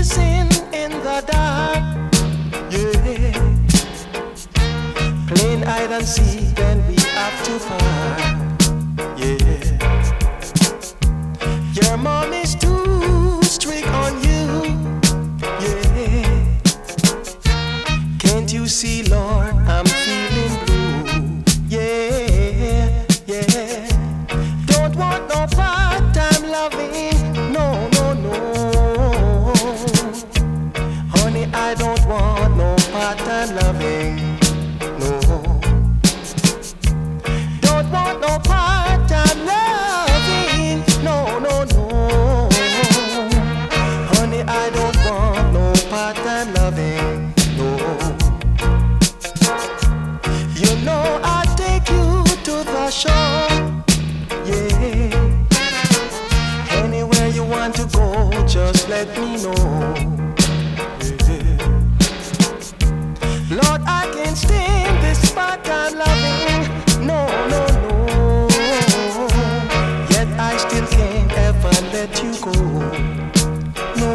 reminiscing in the dark, yeah. Playing hide and seek when we have to part, yeah. Your mom is too strict on you, yeah. Can't you see, Lord, I'm feeling blue, yeah, yeah. Don't want no part-time loving, no, no, no. Honey, I don't want no part-time loving, no. Don't want no part-time loving, no, no, no. Honey, I don't want no part-time loving, no. You know I'll take you to the shore, yeah. Anywhere you want to go, just let me know, yeah. Lord, I can't stand this part-time loving, no, no, no. Yet I still can't ever let you go, no.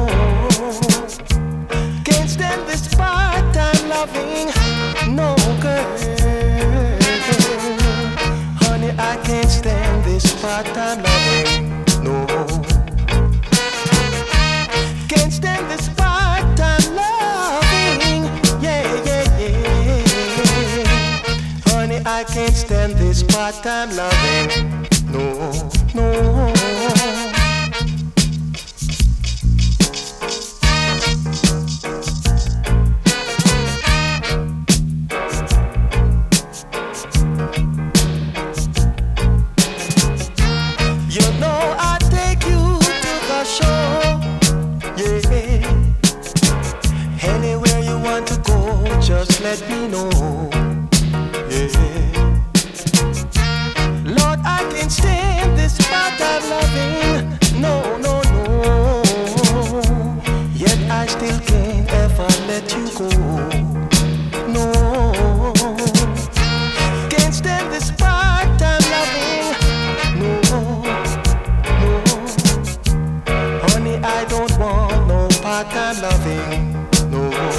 Can't stand this part-time loving, no, girl. Honey, I can't stand this part-time loving, no. Can't stand this part-time loving, yeah, yeah, yeah. Honey, I can't stand this part-time loving, no, no. You know I'll take you to the shore, yeah. Anywhere you want to go, just let me know, yeah. Lord, I can't stand this part-time loving, no, no, no. Yet I still can't ever let you go, no. Can't stand this part-time loving, no, no. Honey, I don't want no part-time loving, no.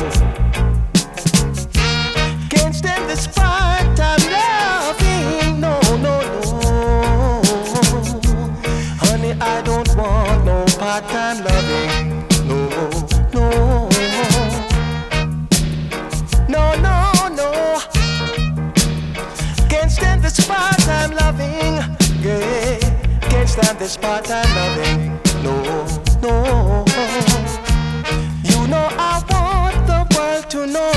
Can't stand this part-time loving, no, no, no. Honey, I don't want no part-time loving, no, no. No, no, no. Can't stand this part-time loving, yeah. Can't stand this part-time loving, no, no. You know I want the world to know,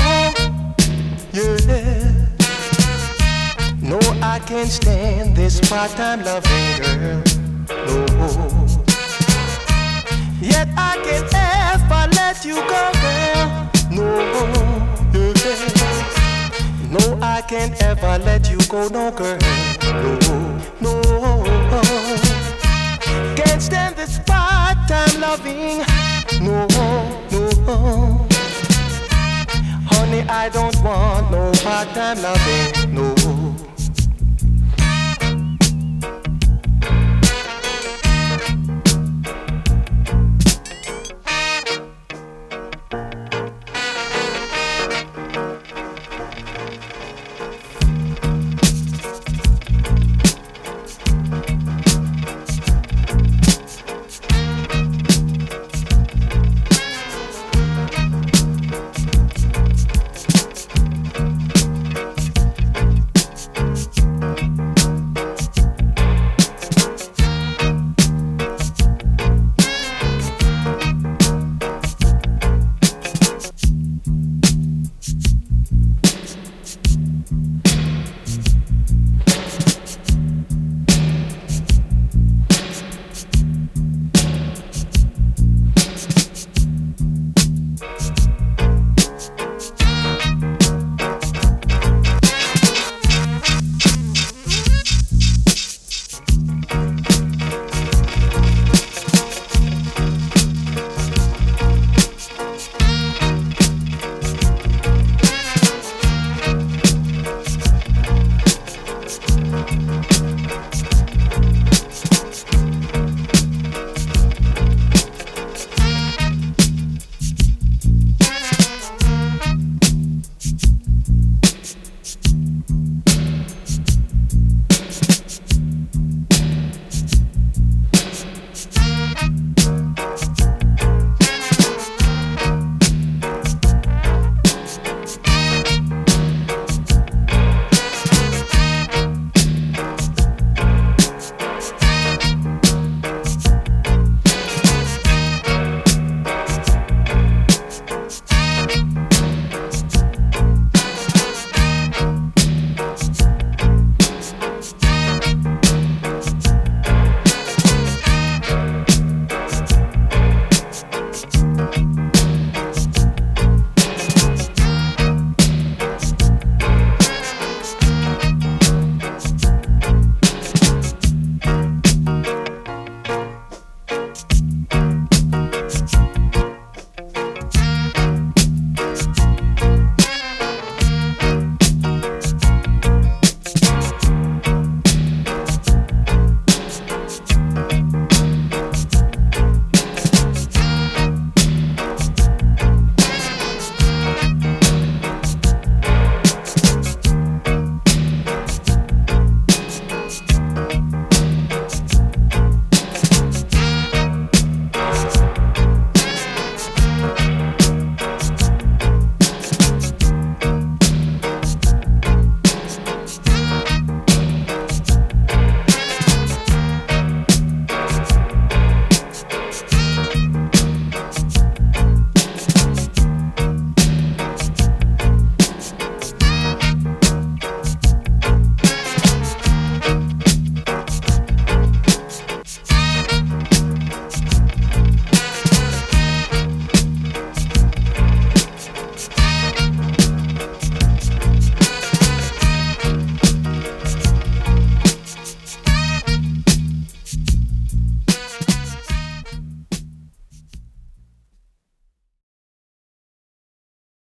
yeah. No, I can't stand this part-time loving, girl, no. Yet I can't ever let you go, girl, no, yeah. No, I can't ever let you go, no, girl, no, no. Can't stand this part-time loving, no, no. Honey, I don't want no part-time loving, no.